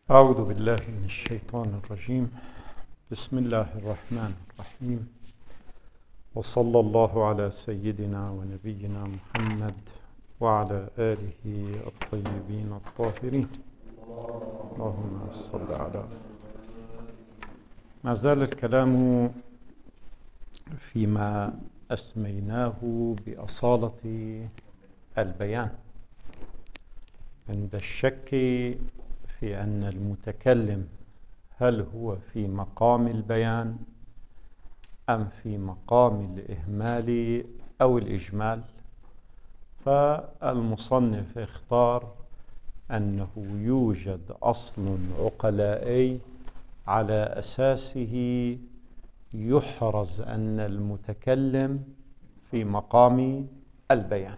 أعوذ بالله من الشيطان الرجيم. بسم الله الرحمن الرحيم، وصلى الله على سيدنا ونبينا محمد وعلى آله الطيبين الطاهرين. اللهم صل على. ما زال الكلام فيما أسميناه بأصالة البيان، عند الشك في أن المتكلم هل هو في مقام البيان أم في مقام الإهمال أو الإجمال. فالمصنف اختار أنه يوجد أصل عقلائي على أساسه يحرز أن المتكلم في مقام البيان.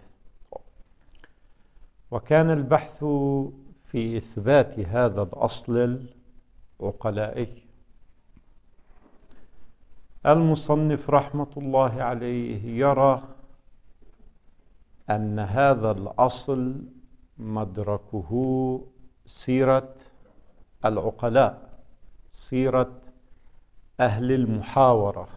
وكان البحث في إثبات هذا الأصل العقلائي. المصنف رحمة الله عليه يرى أن هذا الأصل مدركه سيرة العقلاء، سيرة أهل المحاورة،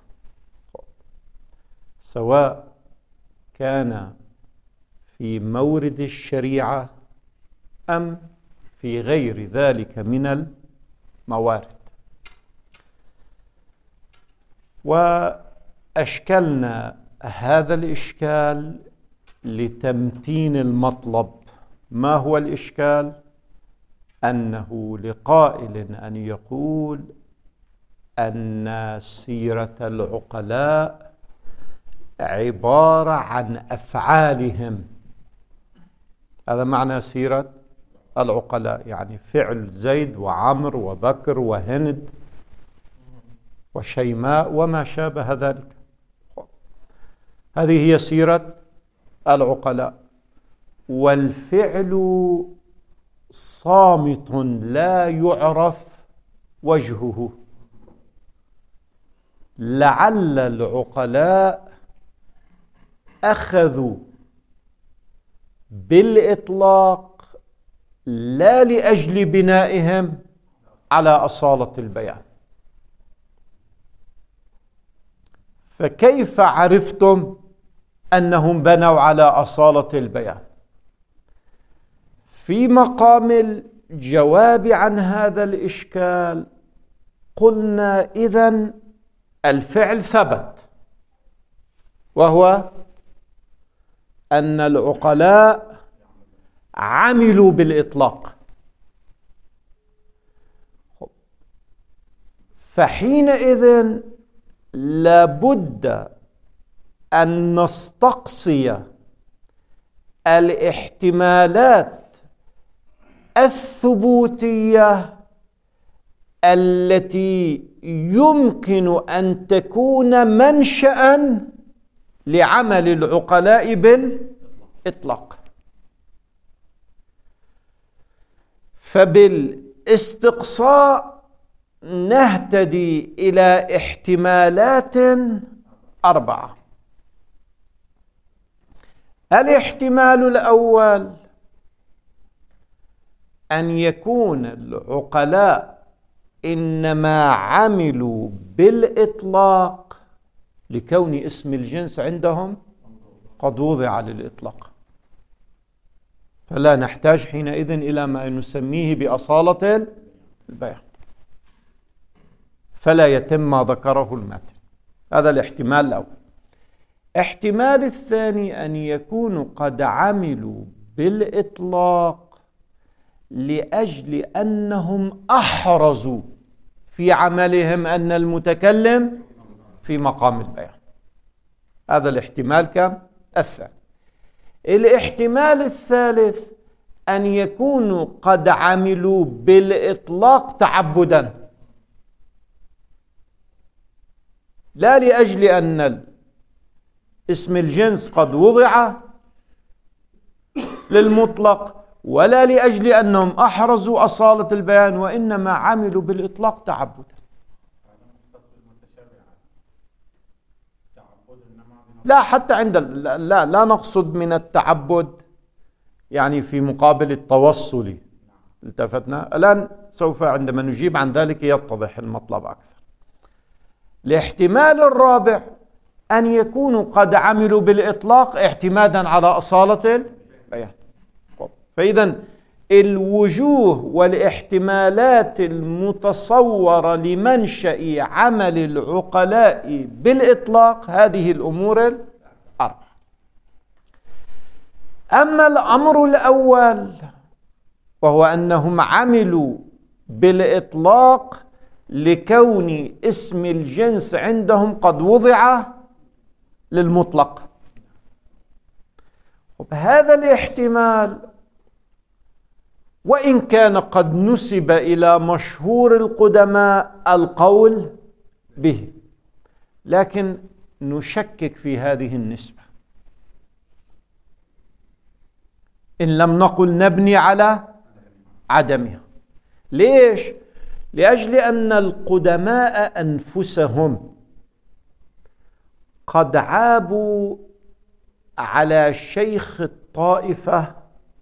سواء كان في مورد الشريعة أم في غير ذلك من الموارد. وأشكلنا هذا الإشكال لتمتين المطلب. ما هو الإشكال؟ أنه لقائل أن يقول أن سيرة العقلاء عبارة عن أفعالهم. هذا معنى سيرة العقلاء، يعني فعل زيد وعمر وبكر وهند وشيماء وما شابه ذلك. هذه هي سيرة العقلاء. والفعل صامت لا يعرف وجهه. لعل العقلاء أخذوا بالإطلاق لا لأجل بنائهم على أصالة البيان. فكيف عرفتم أنهم بنوا على أصالة البيان؟ في مقام الجواب عن هذا الإشكال قلنا إذن الفعل ثبت، وهو أن العقلاء عملوا بالإطلاق. فحينئذ لابد أن نستقصي الاحتمالات الثبوتية التي يمكن أن تكون منشأ لعمل العقلاء بالإطلاق. فبالاستقصاء نهتدي إلى احتمالات 4. الاحتمال الأول أن يكون العقلاء إنما عملوا بالإطلاق لكون اسم الجنس عندهم قد وضع للإطلاق، فلا نحتاج حينئذ إلى ما نسميه بأصالة البيان، فلا يتم ما ذكره الماتن. هذا الاحتمال الأول. احتمال الثاني أن يكونوا قد عملوا بالإطلاق لأجل أنهم أحرزوا في عملهم أن المتكلم في مقام البيان. هذا الاحتمال كم؟ الثاني. الاحتمال الثالث أن يكونوا قد عملوا بالإطلاق تعبدا، لا لأجل أن اسم الجنس قد وضع للمطلق، ولا لأجل أنهم أحرزوا أصالة البيان، وإنما عملوا بالإطلاق تعبدا. لا، حتى عند لا نقصد من التعبد يعني في مقابل التوصل، التفتنا الآن، سوف عندما نجيب عن ذلك يتضح المطلب أكثر. الاحتمال الرابع أن يكونوا قد عملوا بالإطلاق اعتمادا على أصالة البيان. فإذا الوجوه والاحتمالات المتصورة لمنشأ عمل العقلاء بالإطلاق هذه الأمور الأربعة. أما الأمر الأول وهو أنهم عملوا بالإطلاق لكون اسم الجنس عندهم قد وضع للمطلق، هذا الاحتمال وإن كان قد نسب إلى مشهور القدماء القول به، لكن نشكك في هذه النسبة، إن لم نقل نبني على عدمها. ليش؟ لأجل أن القدماء أنفسهم قد عابوا على شيخ الطائفة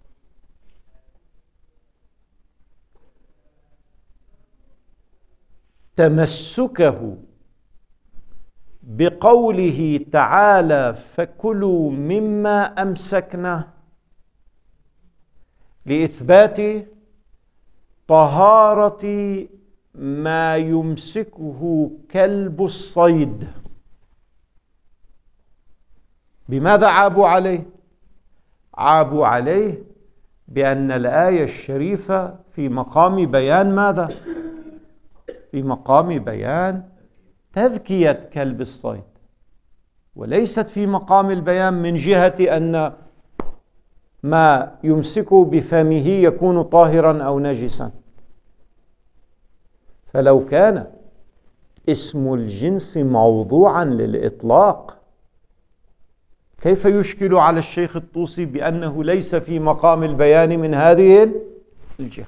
تمسكه بقوله تعالى فكلوا مما أمسكنا لإثبات طهارة ما يمسكه كلب الصيد. بماذا عابوا عليه؟ عابوا عليه بأن الآية الشريفة في مقام بيان ماذا؟ في مقام بيان تذكية كلب الصيد، وليست في مقام البيان من جهة أن ما يمسكه بفمه يكون طاهرا أو نجسا. فلو كان اسم الجنس موضوعا للإطلاق كيف يشكل على الشيخ الطوسي بأنه ليس في مقام البيان من هذه الجهة؟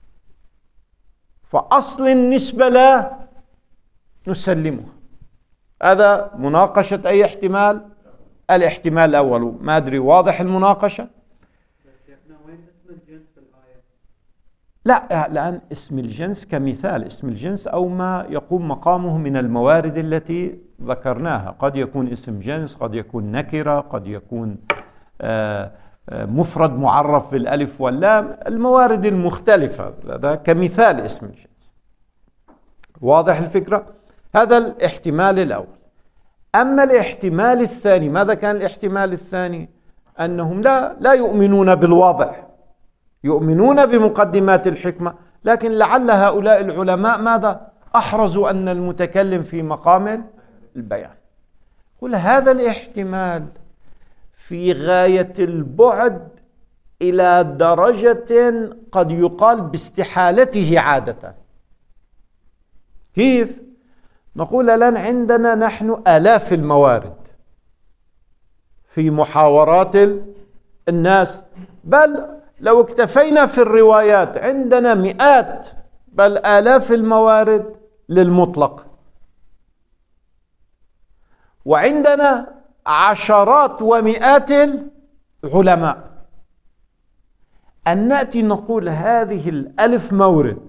فأصل النسبة لا نسلمها. هذا مناقشة أي احتمال؟ الاحتمال الأول. ما أدري واضح المناقشة؟ لا، الآن اسم الجنس كمثال، اسم الجنس أو ما يقوم مقامه من الموارد التي ذكرناها، قد يكون اسم جنس، قد يكون نكرة، قد يكون مفرد معرف بالألف واللام، الموارد المختلفة، هذا كمثال اسم الجنس. واضح الفكرة؟ هذا الاحتمال الأول. أما الاحتمال الثاني، ماذا كان الاحتمال الثاني؟ أنهم لا يؤمنون بالوضع، يؤمنون بمقدمات الحكمة، لكن لعل هؤلاء العلماء ماذا؟ أحرزوا أن المتكلم في مقام البيان. قل هذا الاحتمال في غاية البعد إلى درجة قد يقال باستحالته عادة. كيف؟ نقول الآن عندنا نحن آلاف الموارد في محاورات الناس، بل لو اكتفينا في الروايات عندنا مئات بل آلاف الموارد للمطلق، وعندنا عشرات ومئات العلماء. أن نأتي نقول هذه الألف مورد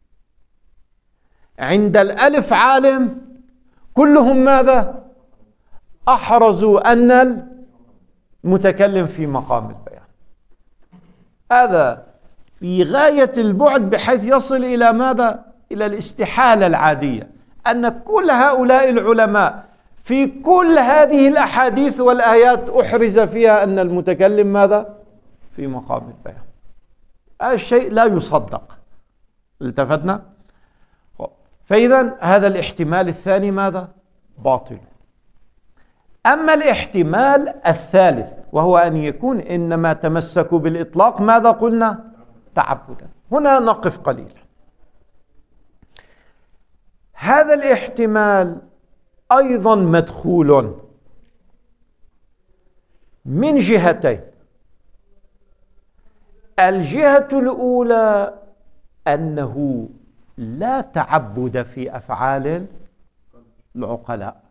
عند الألف عالم كلهم ماذا؟ أحرزوا أن المتكلم في مقام البيان. هذا في غاية البعد بحيث يصل إلى ماذا؟ إلى الاستحالة العادية، أن كل هؤلاء العلماء في كل هذه الأحاديث والآيات أحرز فيها أن المتكلم ماذا؟ في مقام البيان. هذا الشيء لا يصدق. التفتنا؟ فإذا هذا الاحتمال الثاني ماذا؟ باطل. أما الاحتمال الثالث وهو أن يكون إنما تمسكوا بالإطلاق، ماذا قلنا؟ تعبدا. هنا نقف قليلا. هذا الاحتمال أيضا مدخول من جهتين. الجهة الأولى أنه لا تعبد في أفعال العقلاء.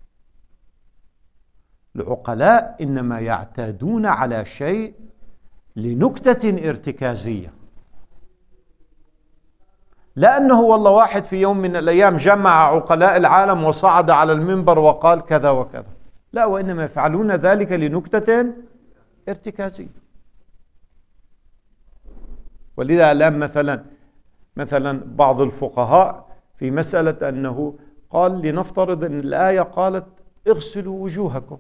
العقلاء إنما يعتادون على شيء لنكتة ارتكازية، لأنه والله واحد في يوم من الأيام جمع عقلاء العالم وصعد على المنبر وقال كذا وكذا، لا، وإنما يفعلون ذلك لنكتة ارتكازية. ولذا الآن مثلا بعض الفقهاء في مسألة أنه قال لنفترض أن الآية قالت اغسلوا وجوهكم،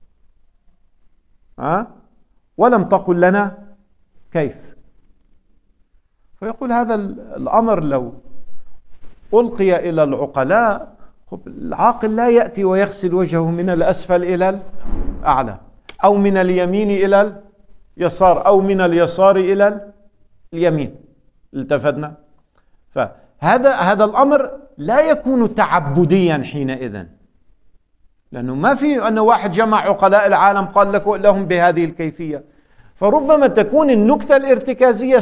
ولم تقل لنا كيف، فيقول هذا الأمر لو ألقي إلى العقلاء، العاقل لا يأتي ويغسل وجهه من الأسفل إلى الأعلى، أو من اليمين إلى اليسار، أو من اليسار إلى اليمين. التفتنا؟ فهذا الأمر لا يكون تعبديا حينئذ، لأنه ما في أن واحد جمع عقلاء العالم قال لهم بهذه الكيفية. فربما تكون النكتة الارتكازية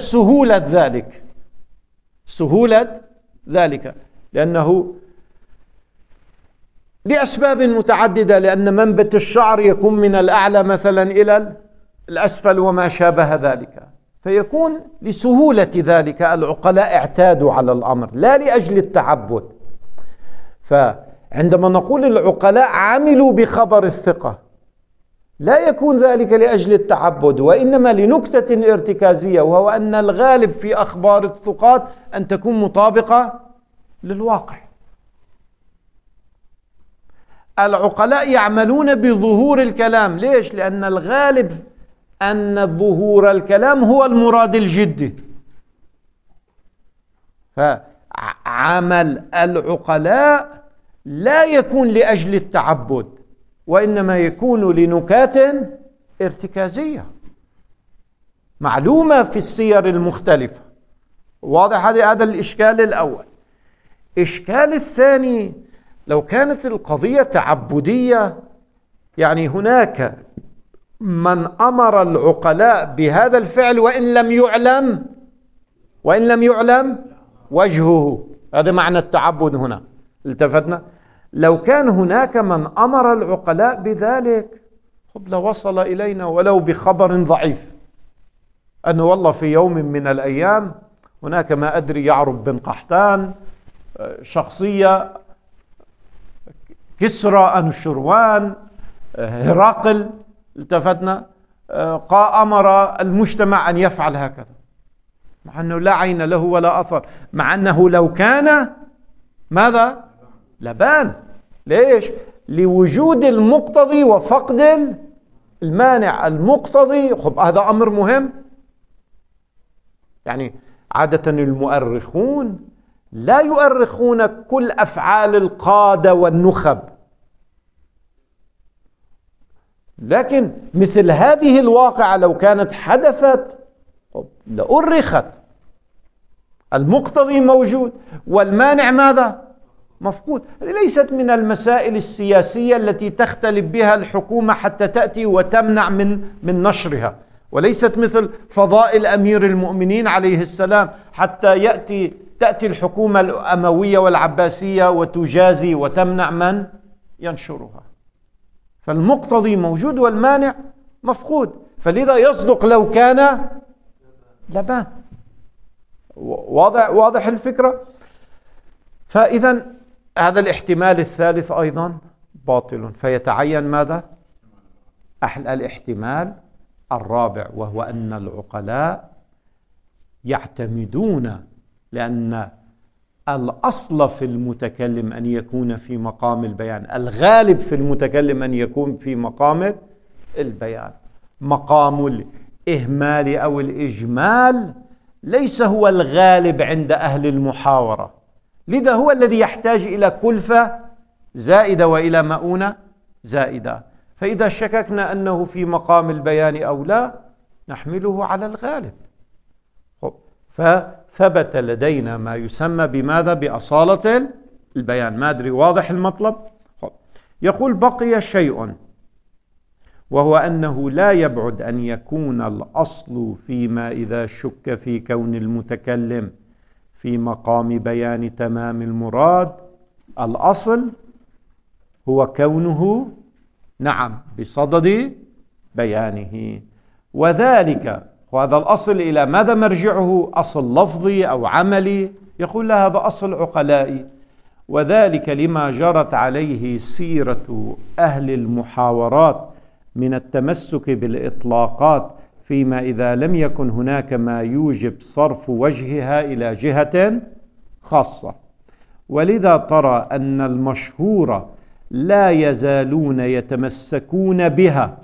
سهولة ذلك، لأنه لأسباب متعددة، لأن منبت الشعر يكون من الأعلى مثلا إلى الأسفل وما شابه ذلك، فيكون لسهولة ذلك. العقلاء اعتادوا على الأمر لا لأجل التعبد. فعندما نقول العقلاء عملوا بخبر الثقة، لا يكون ذلك لأجل التعبد، وإنما لنكتة ارتكازية، وهو أن الغالب في أخبار الثقات أن تكون مطابقة للواقع. العقلاء يعملون بظهور الكلام، ليش؟ لأن الغالب أن ظهور الكلام هو المراد الجدي. فعمل العقلاء لا يكون لأجل التعبد، وإنما يكون لنكات ارتكازية معلومة في السير المختلفة. واضح؟ هذا الإشكال الأول. إشكال الثاني، لو كانت القضية تعبدية، يعني هناك من أمر العقلاء بهذا الفعل وإن لم يعلم وجهه، هذا معنى التعبد هنا. التفتنا؟ لو كان هناك من أمر العقلاء بذلك لوصل إلينا ولو بخبر ضعيف، أنه والله في يوم من الأيام هناك ما أدري يعرب بن قحطان، شخصية كسرى أنوشروان، هرقل، التفتنا، أمر المجتمع أن يفعل هكذا، مع أنه لا عين له ولا أثر، مع أنه لو كان ماذا؟ لبان. ليش؟ لوجود المقتضي وفقد المانع. المقتضي هذا أمر مهم. يعني عادة المؤرخون لا يؤرخون كل أفعال القادة والنخب، لكن مثل هذه الواقعة لو كانت حدثت لأرخت. المقتضي موجود والمانع ماذا؟ مفقود. هذه ليست من المسائل السياسية التي تختلف بها الحكومة حتى تأتي وتمنع من نشرها، وليست مثل فضائل أمير المؤمنين عليه السلام حتى تأتي الحكومة الأموية والعباسية وتجازي وتمنع من ينشرها. فالمقتضي موجود والمانع مفقود، فلذا يصدق لو كان لبان. واضح الفكرة؟ فإذا هذا الاحتمال الثالث أيضا باطل، فيتعين ماذا؟ الاحتمال الرابع، وهو أن العقلاء يعتمدون، لأن الأصل في المتكلم أن يكون في مقام البيان، الغالب في المتكلم أن يكون في مقام البيان. مقام الإهمال أو الإجمال ليس هو الغالب عند أهل المحاورة، لذا هو الذي يحتاج إلى كلفة زائدة وإلى مؤونة زائدة. فإذا شككنا أنه في مقام البيان أو لا، نحمله على الغالب. فثبت لدينا ما يسمى بماذا؟ بأصالة البيان. ما أدري واضح المطلب؟ يقول بقي شيء، وهو أنه لا يبعد أن يكون الأصل فيما إذا شك في كون المتكلم في مقام بيان تمام المراد، الأصل هو كونه نعم بصدد بيانه، وذلك وهذا الأصل إلى ماذا مرجعه؟ أصل لفظي أو عملي؟ يقول لا، هذا أصل عقلائي، وذلك لما جرت عليه سيرة أهل المحاورات من التمسك بالإطلاقات، فيما إذا لم يكن هناك ما يوجب صرف وجهها إلى جهة خاصة. ولذا ترى أن المشهور لا يزالون يتمسكون بها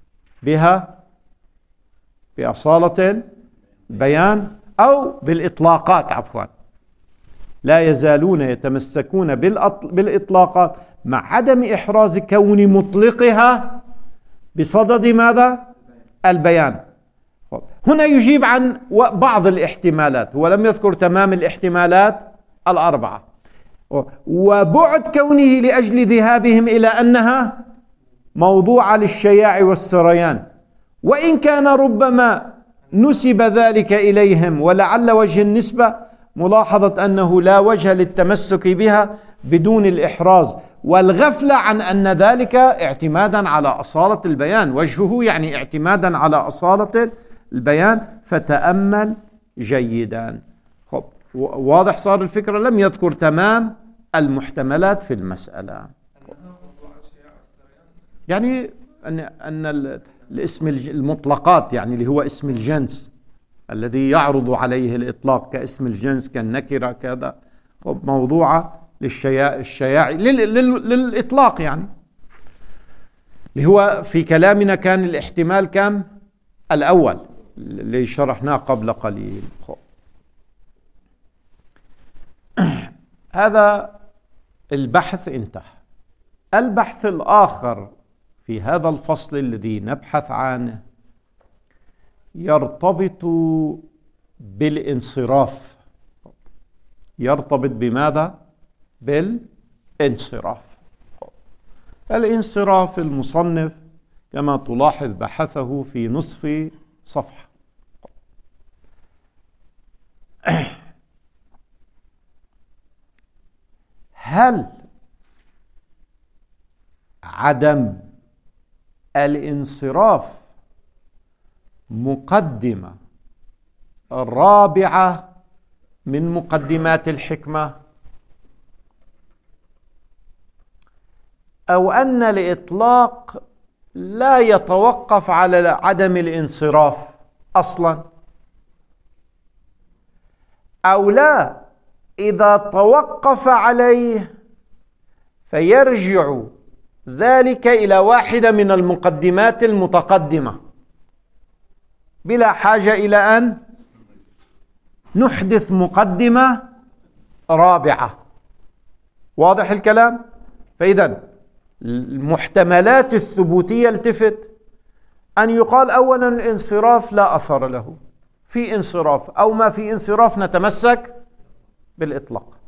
بأصالة البيان أو بالإطلاقات، عفوا، لا يزالون يتمسكون بالإطلاقات مع عدم إحراز كون مطلقها بصدد ماذا؟ البيان. هنا يجيب عن بعض الاحتمالات، هو لم يذكر تمام الاحتمالات الأربعة، وبعد كونه لأجل ذهابهم إلى أنها موضوعة للشياع والسريان، وإن كان ربما نسب ذلك إليهم، ولعل وجه النسبة ملاحظة أنه لا وجه للتمسك بها بدون الإحراز والغفلة عن أن ذلك اعتمادا على أصالة البيان، وجهه يعني اعتمادا على أصالة البيان. فتأمل جيدا. خب، واضح صار الفكرة؟ لم يذكر تمام المحتملات في المسألة، يعني أن الاسم المطلقات، يعني اللي هو اسم الجنس الذي يعرض عليه الإطلاق كاسم الجنس كالنكرة كذا، موضوعة للشياع للإطلاق، يعني اللي هو في كلامنا كان الاحتمال كم؟ الأول اللي شرحناه قبل قليل. هذا البحث انتهى. البحث الآخر في هذا الفصل الذي نبحث عنه يرتبط بالانصراف. يرتبط بماذا؟ بالانصراف. الانصراف المصنف كما تلاحظ بحثه في نصف صفحة. هل عدم الانصراف مقدمة رابعة من مقدمات الحكمة، أو أن الإطلاق لا يتوقف على عدم الانصراف أصلا، أو لا، إذا توقف عليه فيرجع ذلك إلى واحدة من المقدمات المتقدمة بلا حاجة إلى أن نحدث مقدمة رابعة. واضح الكلام؟ فإذا المحتملات الثبوتية التفت أن يقال أولا الانصراف لا أثر له، في انصراف أو ما في انصراف نتمسك بالإطلاق،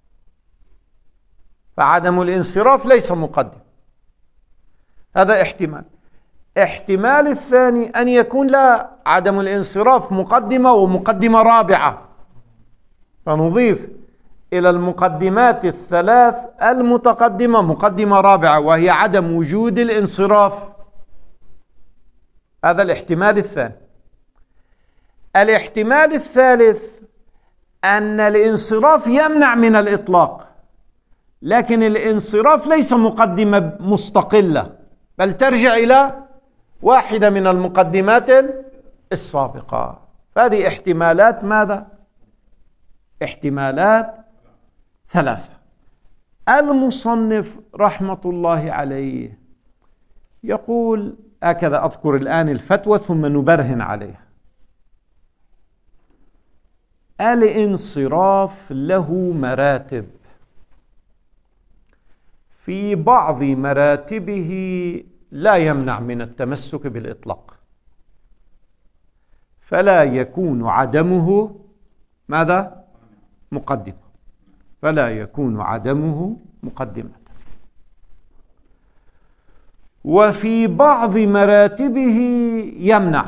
فعدم الانصراف ليس مقدم. هذا احتمال. احتمال الثاني أن يكون لا، عدم الانصراف مقدمة ومقدمة رابعة، فنضيف إلى المقدمات الثلاث المتقدمة مقدمة رابعة وهي عدم وجود الانصراف. هذا الاحتمال الثاني. الاحتمال الثالث أن الانصراف يمنع من الإطلاق، لكن الانصراف ليس مقدمة مستقلة، بل ترجع إلى واحدة من المقدمات السابقة. هذه احتمالات ماذا؟ احتمالات ثلاثة. المصنف رحمة الله عليه يقول هكذا، أذكر الآن الفتوى ثم نبرهن عليها. الانصراف له مراتب، في بعض مراتبه لا يمنع من التمسك بالإطلاق، فلا يكون عدمه ماذا؟ مقدمة، فلا يكون عدمه مقدمة. وفي بعض مراتبه يمنع،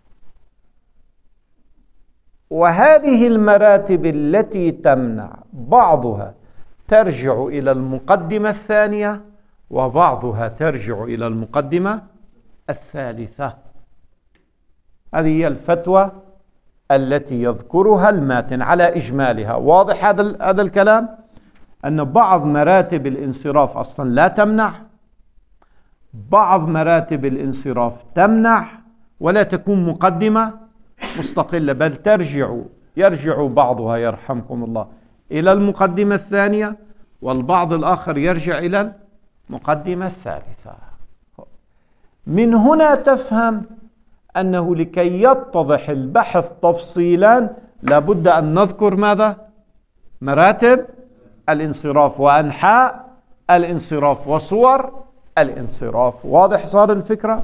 وهذه المراتب التي تمنع بعضها ترجع إلى المقدمة الثانية وبعضها ترجع إلى المقدمة الثالثة. هذه هي الفتوى التي يذكرها الماتن على إجمالها. واضح هذا الكلام؟ أن بعض مراتب الانصراف أصلا لا تمنع، بعض مراتب الانصراف تمنع ولا تكون مقدمة مستقلة، بل يرجع بعضها يرحمكم الله إلى المقدمة الثانية، والبعض الآخر يرجع إلى المقدمة الثالثة. من هنا تفهم أنه لكي يتضح البحث تفصيلا لابد أن نذكر ماذا؟ مراتب الانصراف وأنحاء الانصراف وصور الانصراف. واضح صار الفكرة؟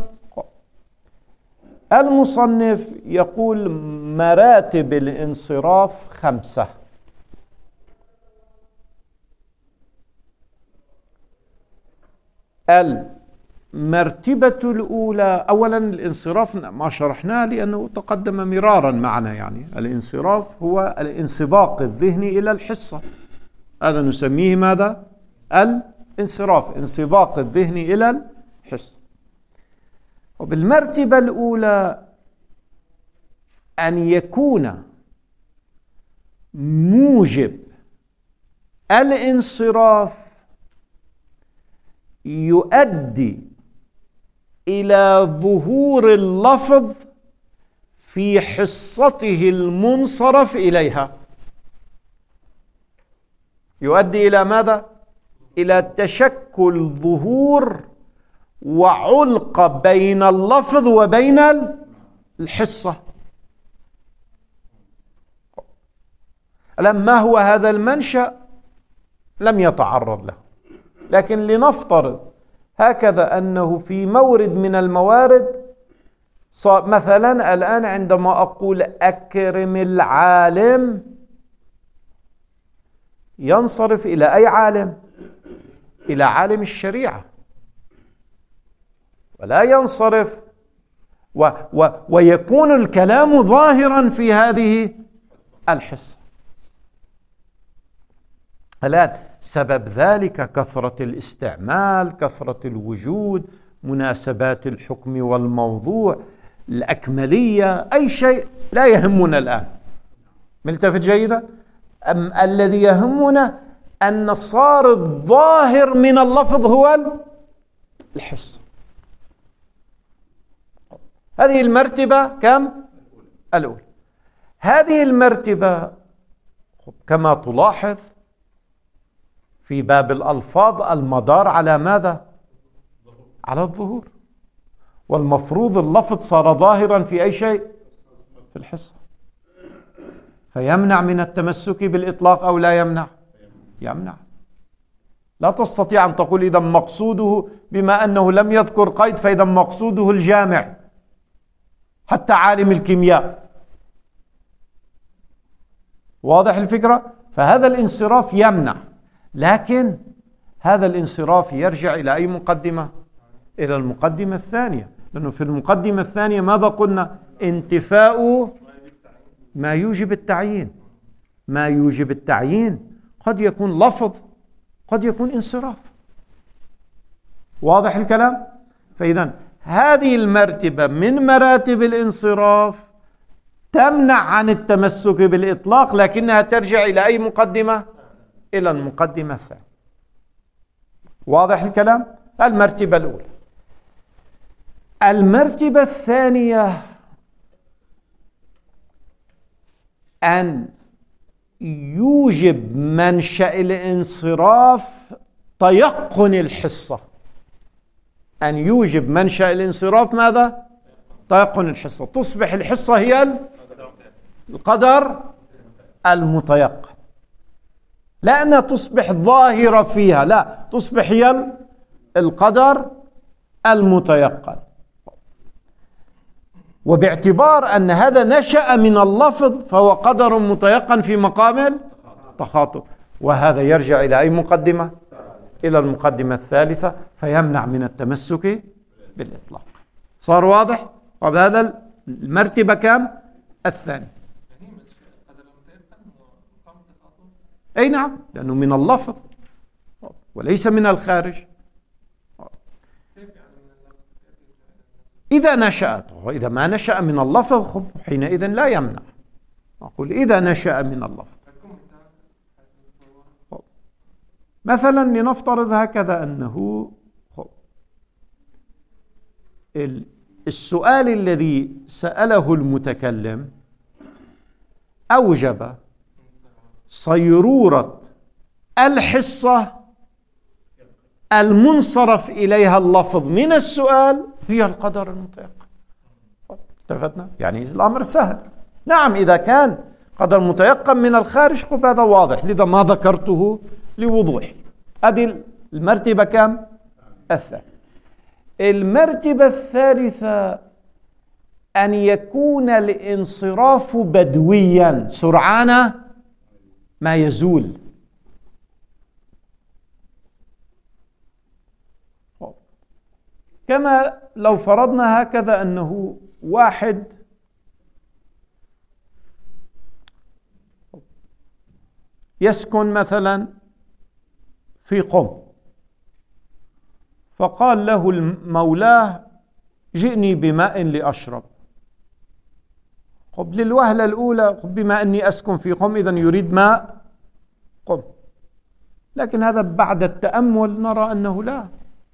المصنف يقول مراتب الانصراف 5. المرتبة الأولى، أولا الانصراف ما شرحناه لأنه تقدم مرارا معنا، يعني الانصراف هو الانسباق الذهني إلى الحصة، هذا نسميه ماذا؟ الانصراف، انسباق الذهني إلى الحصة. وبالمرتبة الأولى أن يكون موجب الانصراف يؤدي إلى ظهور اللفظ في حصته المنصرف إليها. يؤدي إلى ماذا؟ إلى تشكل ظهور وعلقة بين اللفظ وبين الحصة. ما هو هذا المنشأ؟ لم يتعرض له، لكن لنفترض هكذا أنه في مورد من الموارد، مثلا الآن عندما أقول أكرم العالم ينصرف إلى أي عالم؟ إلى عالم الشريعة، ولا ينصرف ويكون الكلام ظاهرا في هذه الحصة. الآن سبب ذلك كثرة الاستعمال، كثرة الوجود، مناسبات الحكم والموضوع، الأكملية، أي شيء لا يهمنا الآن. ملتفت جيدا؟ الذي يهمنا أن صار الظاهر من اللفظ هو الحس. هذه المرتبة كم؟ الأولى. هذه المرتبة كما تلاحظ في باب الألفاظ المدار على ماذا؟ على الظهور، والمفروض اللفظ صار ظاهرا في أي شيء؟ في الحصة، فيمنع من التمسك بالإطلاق أو لا يمنع؟ يمنع. لا تستطيع أن تقول إذا مقصوده، بما أنه لم يذكر قيد فإذا مقصوده الجامع، حتى عالم الكيمياء. واضح الفكرة؟ فهذا الانصراف يمنع، لكن هذا الانصراف يرجع إلى أي مقدمة؟ إلى المقدمة الثانية، لأنه في المقدمة الثانية ماذا قلنا؟ انتفاء ما يوجب التعيين. ما يوجب التعيين قد يكون لفظ، قد يكون انصراف. واضح الكلام؟ فإذا هذه المرتبة من مراتب الانصراف تمنع عن التمسك بالإطلاق، لكنها ترجع إلى أي مقدمة؟ إلى المقدمة الثانية. واضح الكلام؟ المرتبة الأولى. المرتبة الثانية أن يوجب منشأ الانصراف تيقن الحصة. أن يوجب منشأ الانصراف ماذا؟ تيقن الحصة. تصبح الحصة هي القدر المتيقن، لا أنها تصبح ظاهرة فيها، لا، تصبح هي القدر المتيقن. وباعتبار أن هذا نشأ من اللفظ فهو قدر متيقن في مقام التخاطب، وهذا يرجع إلى أي مقدمة؟ إلى المقدمة الثالثة، فيمنع من التمسك بالإطلاق. صار واضح؟ طب هذا المرتبة كم؟ الثاني. أي نعم، لأنه من اللفظ وليس من الخارج. إذا نشأت، وإذا ما نشأ من اللفظ حينئذ لا يمنع. أقول إذا نشأ من اللفظ. مثلا لنفترض هكذا أنه السؤال الذي سأله المتكلم أوجب صيرورة الحصة المنصرف إليها اللفظ من السؤال هي القدر المتيقن. اتفقنا؟ يعني الأمر سهل. نعم إذا كان قدر متيقن من الخارج هذا واضح، لذا ما ذكرته لوضوح. هذه المرتبة كم؟ الثالثة. المرتبة الثالثة أن يكون الانصراف بدويا سرعان ما يزول. كما لو فرضنا هكذا أنه واحد يسكن مثلا في قم، فقال له مولاه جئني بماء لأشرب. للوهلة الأولى بما أني أسكن في قم إذن يريد ماء قم، لكن هذا بعد التأمل نرى أنه لا،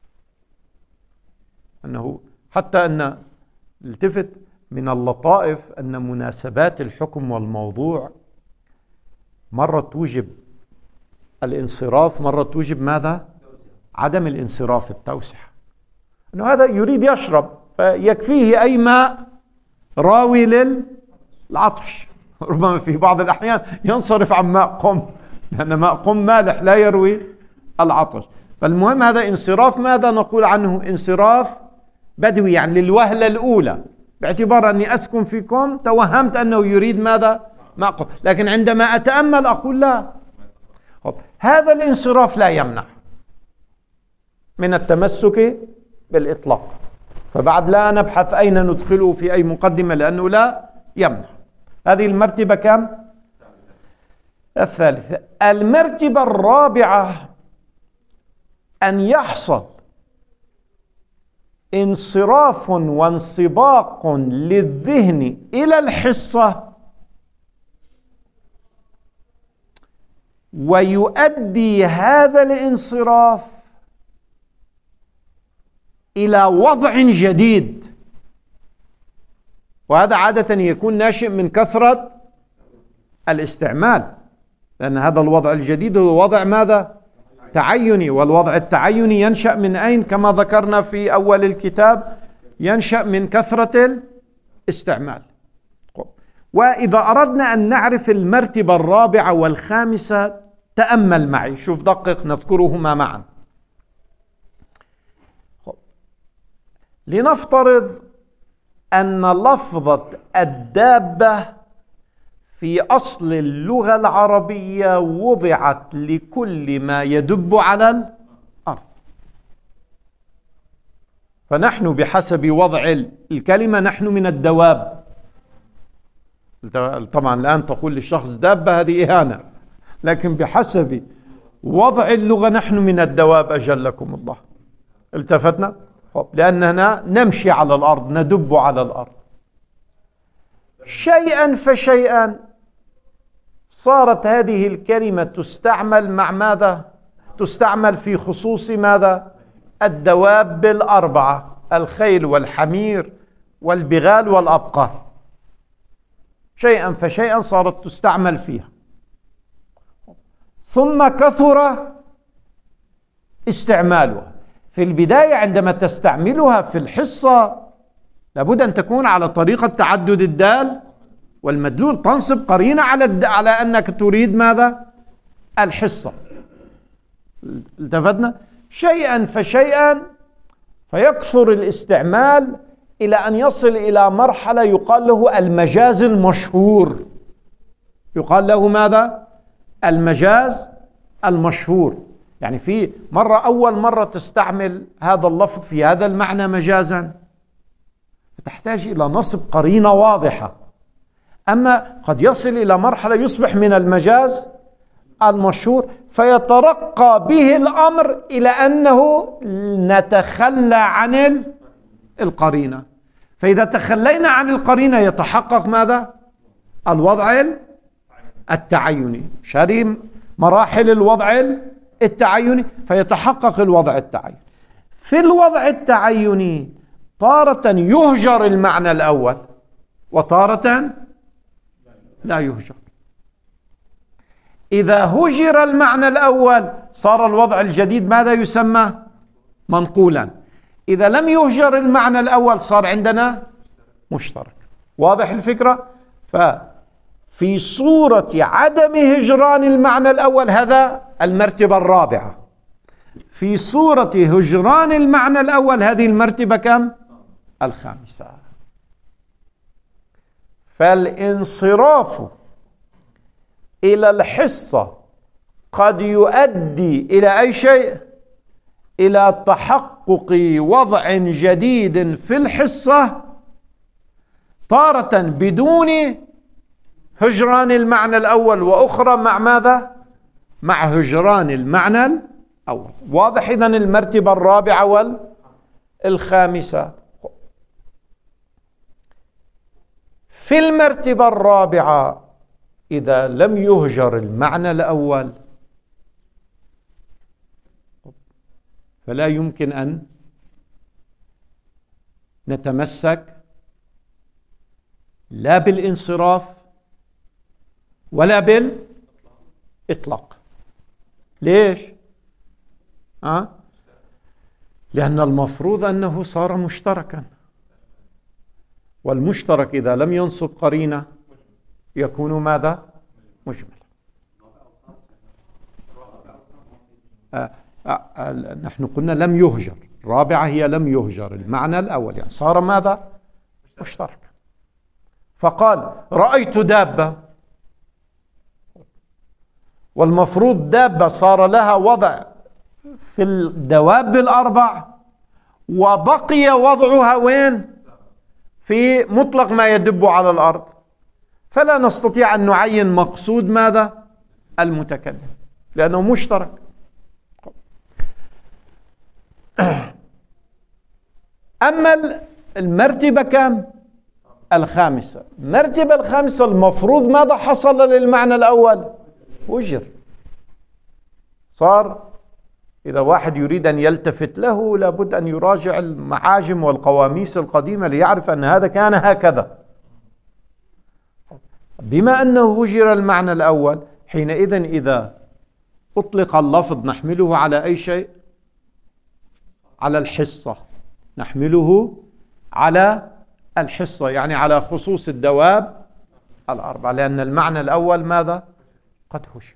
أنه حتى أن التفت من اللطائف أن مناسبات الحكم والموضوع مرة توجب الانصراف، مرة توجب ماذا؟ عدم الانصراف، التوسعة. أنه هذا يريد يشرب فيكفيه أي ماء راوي للعطش، ربما في بعض الأحيان ينصرف عن ماء قم، لأن ماء قم مالح لا يروي العطش. فالمهم هذا انصراف ماذا نقول عنه؟ انصراف بدوي، يعني للوهلة الأولى، باعتبار أني أسكن فيكم توهمت أنه يريد ماذا؟ ماء قم، لكن عندما أتأمل أقول لا، هذا الانصراف لا يمنع من التمسك بالإطلاق. فبعد لا نبحث أين ندخله في أي مقدمة لأنه لا يمنع. هذه المرتبة كم؟ الثالثة. المرتبة الرابعة أن يحصل انصراف وانسباق للذهن إلى الحصة ويؤدي هذا الانصراف إلى وضع جديد، وهذا عادة يكون ناشئ من كثرة الاستعمال، لأن هذا الوضع الجديد هو وضع ماذا؟ تعيني، والوضع التعيني ينشأ من أين؟ كما ذكرنا في أول الكتاب ينشأ من كثرة الاستعمال. وإذا أردنا أن نعرف المرتبة الرابعة والخامسة تأمل معي، شوف دقق نذكرهما معا. لنفترض أن لفظة الدابة في أصل اللغة العربية وضعت لكل ما يدب على الأرض، فنحن بحسب وضع الكلمة نحن من الدواب. طبعا الآن تقول للشخص دابة هذه إهانة، لكن بحسب وضع اللغة نحن من الدواب أجلكم الله. التفتنا؟ لأننا نمشي على الأرض، ندب على الأرض. شيئا فشيئا صارت هذه الكلمة تستعمل مع ماذا؟ تستعمل في خصوص ماذا؟ الدواب الأربعة، الخيل والحمير والبغال والأبقار. شيئا فشيئا صارت تستعمل فيها، ثم كثر استعمالها. في البداية عندما تستعملها في الحصة لابد أن تكون على طريقة تعدد الدال والمدلول، تنصب قرينة على أنك تريد ماذا؟ الحصة. التفتنا؟ شيئا فشيئا فيكثر الاستعمال إلى أن يصل إلى مرحلة يقال له المجاز المشهور. يقال له ماذا؟ المجاز المشهور. يعني في أول مرة تستعمل هذا اللفظ في هذا المعنى مجازا تحتاج إلى نصب قرينة واضحة، أما قد يصل إلى مرحلة يصبح من المجاز المشهور فيترقى به الأمر إلى أنه نتخلى عن القرينة. فإذا تخلينا عن القرينة يتحقق ماذا؟ الوضع التعيني. مش هذه مراحل الوضع التعيني؟ فيتحقق الوضع التعيني. في الوضع التعيني تارة يهجر المعنى الأول وتارة لا يهجر. إذا هجر المعنى الأول صار الوضع الجديد ماذا يسمى؟ منقولا. إذا لم يهجر المعنى الأول صار عندنا مشترك. واضح الفكرة؟ ففي صورة عدم هجران المعنى الأول هذا المرتبة الرابعة. في صورة هجران المعنى الأول هذه المرتبة كم؟ الخامسة. فالانصراف إلى الحصة قد يؤدي إلى أي شيء؟ إلى تحقق وضع جديد في الحصة، تارة بدون هجران المعنى الأول، وأخرى مع ماذا؟ مع هجران المعنى الأول. واضح إذن المرتبة الرابعة والخامسة. في المرتبة الرابعة إذا لم يهجر المعنى الأول فلا يمكن أن نتمسك لا بالانصراف ولا بالإطلاق. ليش؟ لأن المفروض أنه صار مشتركا، والمشترك إذا لم ينصب قرينة يكون ماذا؟ مجمل. نحن قلنا لم يهجر، الرابعة هي لم يهجر المعنى الأول، يعني صار ماذا؟ مشترك. فقال رأيت دابة، والمفروض دابة صار لها وضع في الدواب الأربع، وبقي وضعها وين؟ في مطلق ما يدب على الأرض. فلا نستطيع أن نعين مقصود ماذا؟ المتكلم، لأنه مشترك. أما المرتبة كم؟ الخامسة. المرتبة الخامسة المفروض ماذا حصل للمعنى الأول؟ وجر. صار إذا واحد يريد أن يلتفت له لابد أن يراجع المعاجم والقواميس القديمة ليعرف أن هذا كان هكذا. بما أنه هجر المعنى الأول، حينئذ إذا أطلق اللفظ نحمله على أي شيء؟ على الحصة. نحمله على الحصة، يعني على خصوص الدواب الأربعة، لأن المعنى الأول ماذا؟ قد هجر.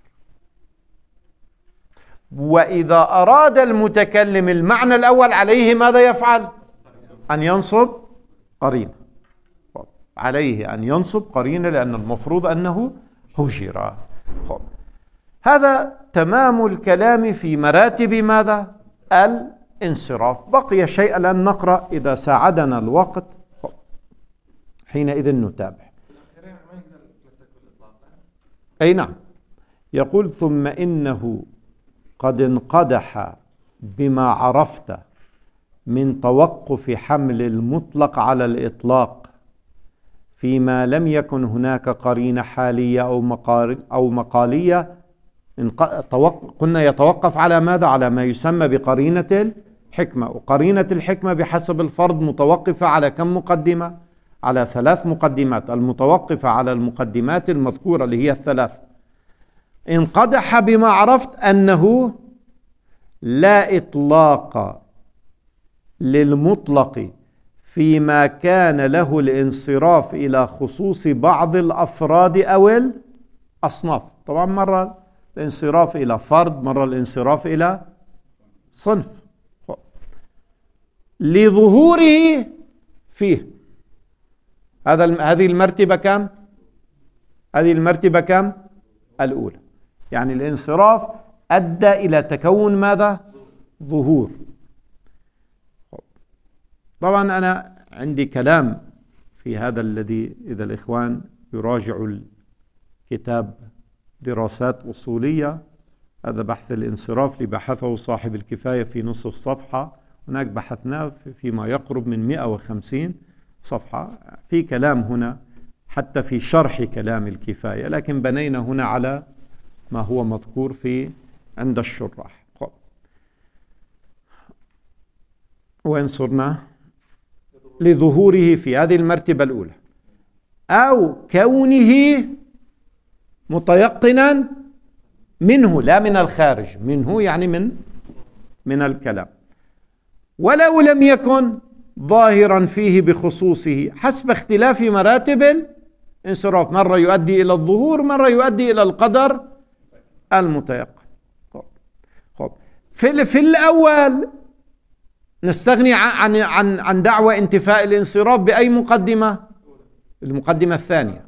وإذا أراد المتكلم المعنى الأول عليه ماذا يفعل؟ أن ينصب قرينة. عليه أن ينصب قرينة لأن المفروض أنه هجر. هذا تمام الكلام في مراتب ماذا؟ الانصراف. بقي شيء لن نقرأ، إذا ساعدنا الوقت حينئذ نتابع. أي نعم. يقول ثم إنه قد انقدح بما عرفت من توقف حمل المطلق على الإطلاق فيما لم يكن هناك قرينة حالية أو مقالية. قلنا يتوقف على ماذا؟ على ما يسمى بقرينة الحكمة. وقرينة الحكمة بحسب الفرض متوقفة على كم مقدمة؟ على 3 مقدمات، المتوقفة على المقدمات المذكورة اللي هي 3. انقدح بما عرفت أنه لا إطلاق للمطلق فيما كان له الانصراف إلى خصوص بعض الأفراد أو الأصناف. طبعا مرة الانصراف إلى فرد، مرة الانصراف إلى صنف، لظهوره فيه. هذه المرتبة كم؟ هذه المرتبة كم؟ الأولى. يعني الانصراف أدى إلى تكون ماذا؟ ظهور. طبعا أنا عندي كلام في هذا الذي إذا الإخوان يراجعوا الكتاب دراسات أصولية، هذا بحث الانصراف اللي بحثه صاحب الكفاية في نصف صفحة، هناك بحثناه فيما يقرب من 150 صفحة في كلام هنا حتى في شرح كلام الكفاية، لكن بنينا هنا على ما هو مذكور في عند الشراح. وين صرنا؟ لظهوره في هذه المرتبة الأولى أو كونه متيقنا منه، لا من الخارج، منه يعني من الكلام، ولو لم يكن ظاهرا فيه بخصوصه حسب اختلاف مراتب الانصراف، مرة يؤدي إلى الظهور، مرة يؤدي إلى القدر المتيقن. في الأول نستغني عن دعوى انتفاء الانصراف بأي مقدمة؟ المقدمة الثانية.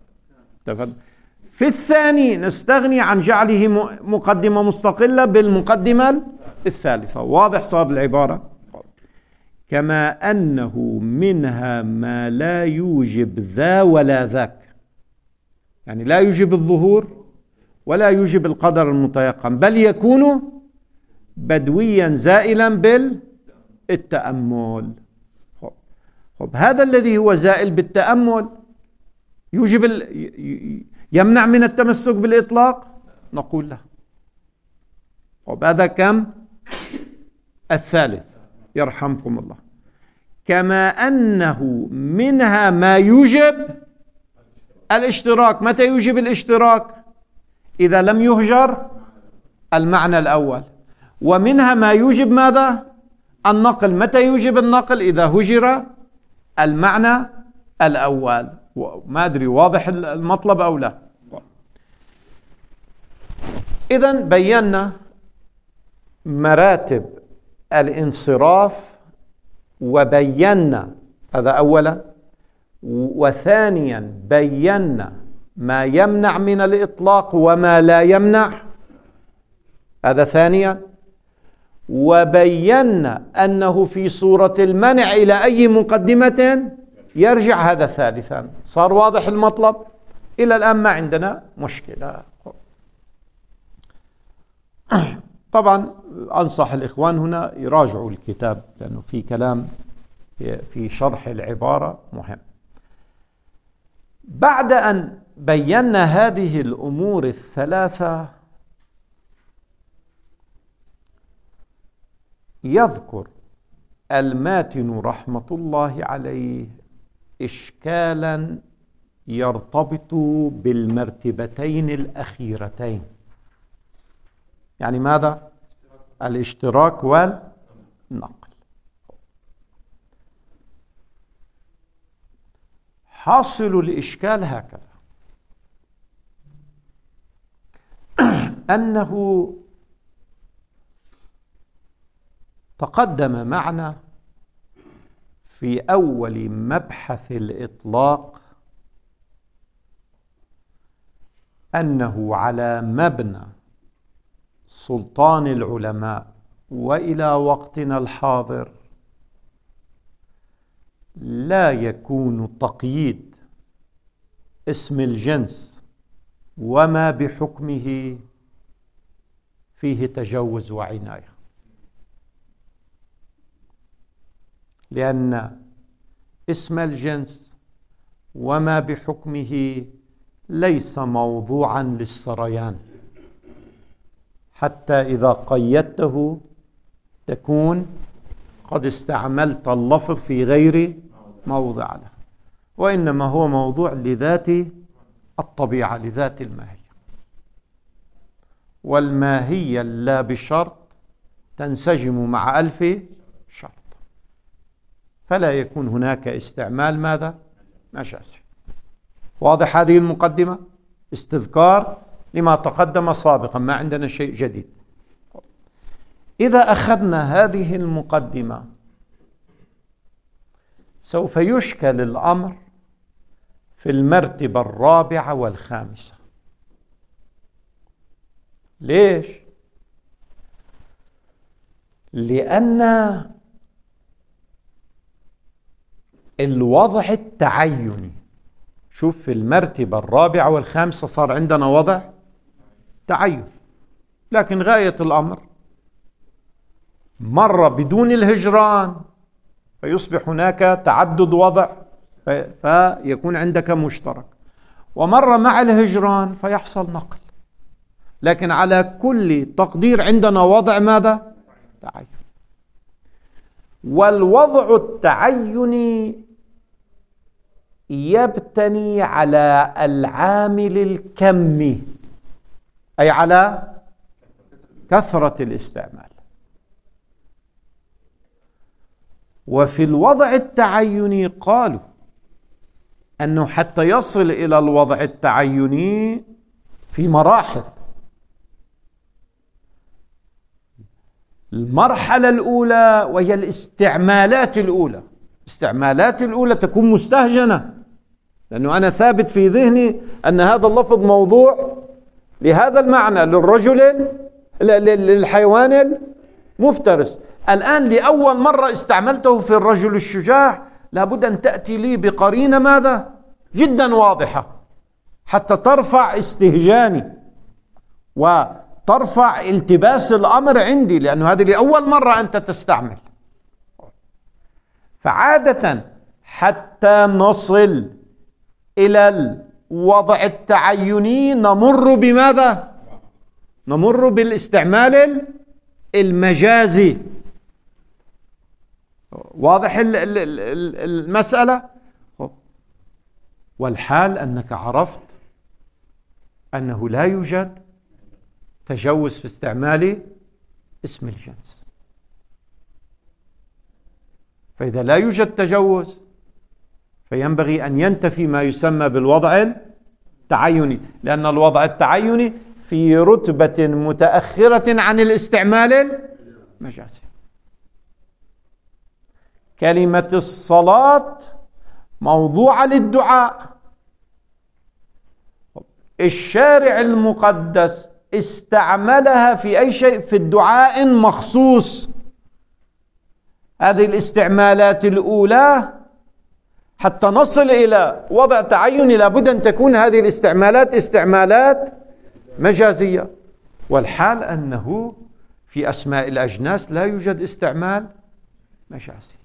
في الثاني نستغني عن جعله مقدمة مستقلة بالمقدمة الثالثة. واضح صار العبارة؟ كما أنه منها ما لا يوجب ذا ولا ذاك، يعني لا يوجب الظهور ولا يوجب القدر المتيقن، بل يكون بدويا زائلا بالتأمل. هذا الذي هو زائل بالتأمل يوجب يمنع من التمسك بالإطلاق؟ نقول لا. هذا كم؟ الثالث، يرحمكم الله. كما أنه منها ما يوجب الاشتراك. متى يوجب الاشتراك؟ إذا لم يهجر المعنى الأول. ومنها ما يوجب ماذا؟ النقل. متى يوجب النقل؟ إذا هجر المعنى الأول. ما أدري واضح المطلب أو لا. إذن بينا مراتب الانصراف، وبينا هذا أولا، وثانيا بينا ما يمنع من الإطلاق وما لا يمنع، هذا ثانيا، وبينا أنه في صورة المنع إلى أي مقدمة يرجع، هذا ثالثا. صار واضح المطلب؟ إلى الآن ما عندنا مشكلة. طبعا أنصح الإخوان هنا يراجعوا الكتاب، لأنه في كلام في شرح العبارة مهم. بعد أن بينا هذه الأمور الثلاثة يذكر الماتن رحمة الله عليه إشكالا يرتبط بالمرتبتين الأخيرتين. يعني ماذا؟ الاشتراك والنقل. حاصل الإشكال هكذا: أنه تقدم معنا في أول مبحث الإطلاق أنه على مبنى سلطان العلماء وإلى وقتنا الحاضر لا يكون تقييد اسم الجنس وما بحكمه فيه تجوز وعناية، لأن اسم الجنس وما بحكمه ليس موضوعا للسريان، حتى إذا قيدته تكون قد استعملت اللفظ في غير موضع له، وإنما هو موضوع لذات الطبيعة، لذات الماهية. والماهية لا بشرط تنسجم مع ألف شرط، فلا يكون هناك استعمال ماذا؟ مجازي. واضح هذه المقدمة؟ استذكار لما تقدم سابقا، ما عندنا شيء جديد. إذا أخذنا هذه المقدمة سوف يشكل الأمر في المرتبة الرابعة والخامسة. ليش؟ لأن الوضع التعيني، شوف في المرتبة الرابعة والخامسة صار عندنا وضع تعين، لكن غاية الأمر مرة بدون الهجران فيصبح هناك تعدد وضع فيكون عندك مشترك، ومرة مع الهجران فيحصل نقل. لكن على كل تقدير عندنا وضع ماذا؟ تعين. والوضع التعيني يبتني على العامل الكمي، أي على كثرة الاستعمال. وفي الوضع التعيني قالوا أنه حتى يصل إلى الوضع التعيني في مراحل. المرحلة الأولى وهي الاستعمالات الأولى. الاستعمالات الأولى تكون مستهجنة، لأنه أنا ثابت في ذهني أن هذا اللفظ موضوع لهذا المعنى للرجل للحيوان المفترس. الآن لأول مرة استعملته في الرجل الشجاع، لابد أن تأتي لي بقرينة ماذا؟ جدا واضحة، حتى ترفع استهجاني وترفع التباس الأمر عندي، لأنه هذه لأول مرة أنت تستعمل. فعادة حتى نصل إلى الوضع التعيني نمر بماذا؟ نمر بالاستعمال المجازي. واضح المسألة؟ والحال أنك عرفت أنه لا يوجد تجوز في استعمال اسم الجنس. فإذا لا يوجد تجوز فينبغي أن ينتفي ما يسمى بالوضع التعيني، لأن الوضع التعيني في رتبة متأخرة عن الاستعمال المجازي. كلمة الصلاة موضوعة للدعاء. الشارع المقدس استعملها في أي شيء في الدعاء مخصوص. هذه الاستعمالات الأولى حتى نصل إلى وضع تعيني لابد أن تكون هذه الاستعمالات استعمالات مجازية. والحال أنه في أسماء الأجناس لا يوجد استعمال مجازي.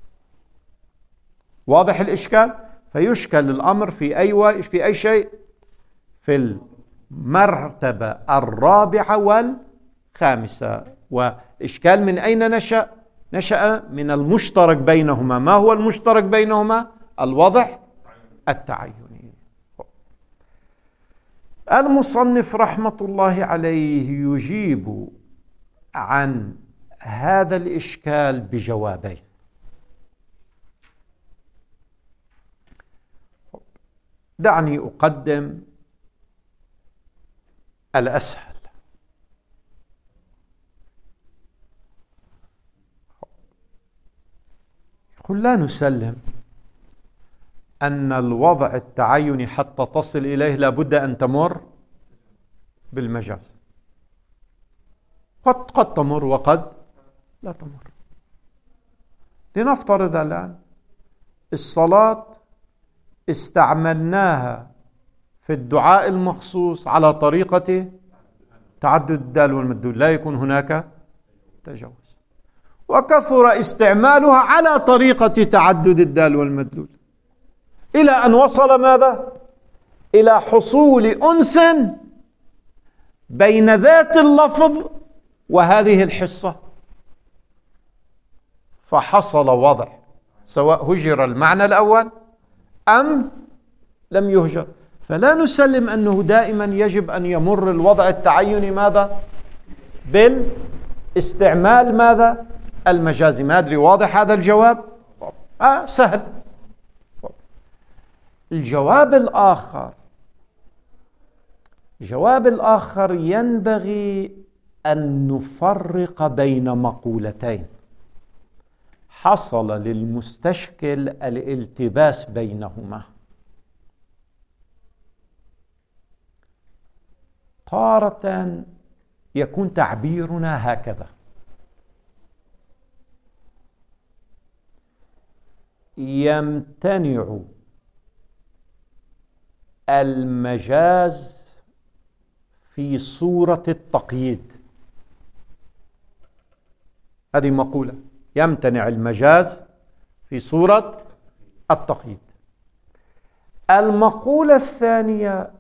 واضح الإشكال؟ فيشكل الأمر في أي شيء في المرتبة الرابعة والخامسة. والإشكال من أين نشأ؟ نشأ من المشترك بينهما. ما هو المشترك بينهما؟ الوضع التعيني. المصنف رحمة الله عليه يجيب عن هذا الإشكال بجوابين. دعني أقدم الأسهل. يقول لا نسلم أن الوضع التعيني حتى تصل إليه لابد أن تمر بالمجاز. قد تمر وقد لا تمر. لنفترض الآن الصلاة استعملناها في الدعاء المخصوص على طريقة تعدد الدال والمدلول، لا يكون هناك تجاوز. وكثر استعمالها على طريقة تعدد الدال والمدلول، إلى أن وصل ماذا؟ إلى حصول أنس بين ذات اللفظ وهذه الحصة، فحصل وضع سواء هجر المعنى الأول أم لم يهجر. فلا نسلم أنه دائما يجب أن يمر الوضع التعيني ماذا؟ بالاستعمال ماذا؟ المجازي. ما أدري واضح هذا الجواب؟ سهل. الجواب الآخر ينبغي أن نفرق بين مقولتين حصل للمستشكل الالتباس بينهما. تارة يكون تعبيرنا هكذا: يمتنع المجاز في صورة التقييد. هذه مقولة: يمتنع المجاز في صورة التقييد. المقولة الثانية: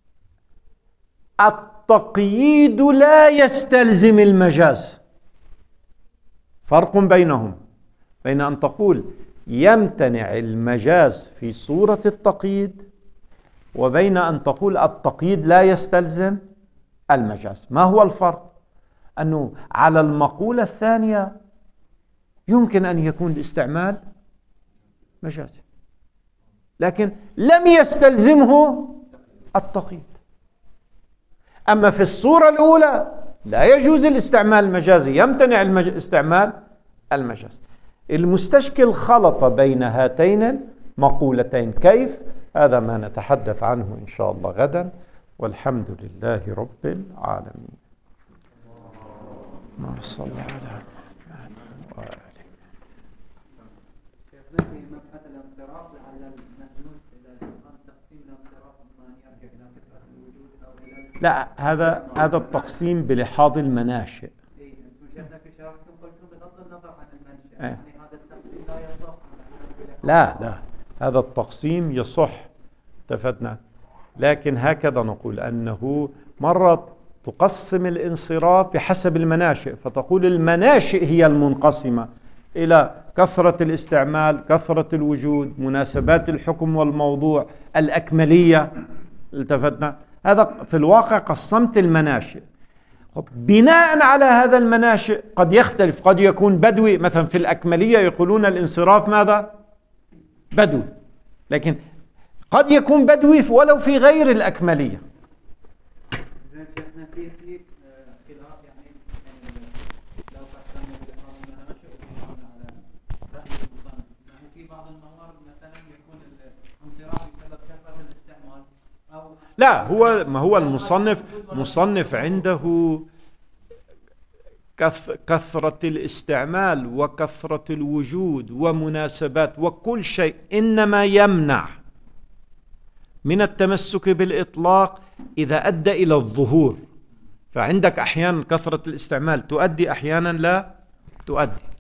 التقييد لا يستلزم المجاز. فرق بينهم، بين أن تقول يمتنع المجاز في صورة التقييد، وبين أن تقول التقييد لا يستلزم المجاز. ما هو الفرق؟ أنه على المقولة الثانية يمكن أن يكون الاستعمال مجازي، لكن لم يستلزمه التقييد. أما في الصورة الأولى لا يجوز الاستعمال المجازي، يمتنع استعمال المجاز. المستشكل خلط بين هاتين المقولتين. كيف؟ هذا ما نتحدث عنه إن شاء الله غدا، والحمد لله رب العالمين. ما صلى على لا، هذا التقسيم بلحاظ المناشئ. لا، هذا التقسيم يصح، اتفقنا، لكن هكذا نقول أنه مرة تقسم الانصراف بحسب المناشئ، فتقول المناشئ هي المنقسمة إلى كثرة الاستعمال، كثرة الوجود، مناسبات الحكم والموضوع، الأكملية، التفتنا. هذا في الواقع قسمت المناشئ. بناء على هذا المناشئ قد يختلف، قد يكون بدوي، مثلا في الأكملية يقولون الانصراف ماذا؟ بدوي، لكن قد يكون بدوي ولو في غير الأكملية. لا، ما هو المصنف عنده كثرة الاستعمال وكثرة الوجود ومناسبات وكل شيء، إنما يمنع من التمسك بالإطلاق إذا أدى إلى الظهور. فعندك أحيانا كثرة الاستعمال تؤدي، أحيانا لا تؤدي.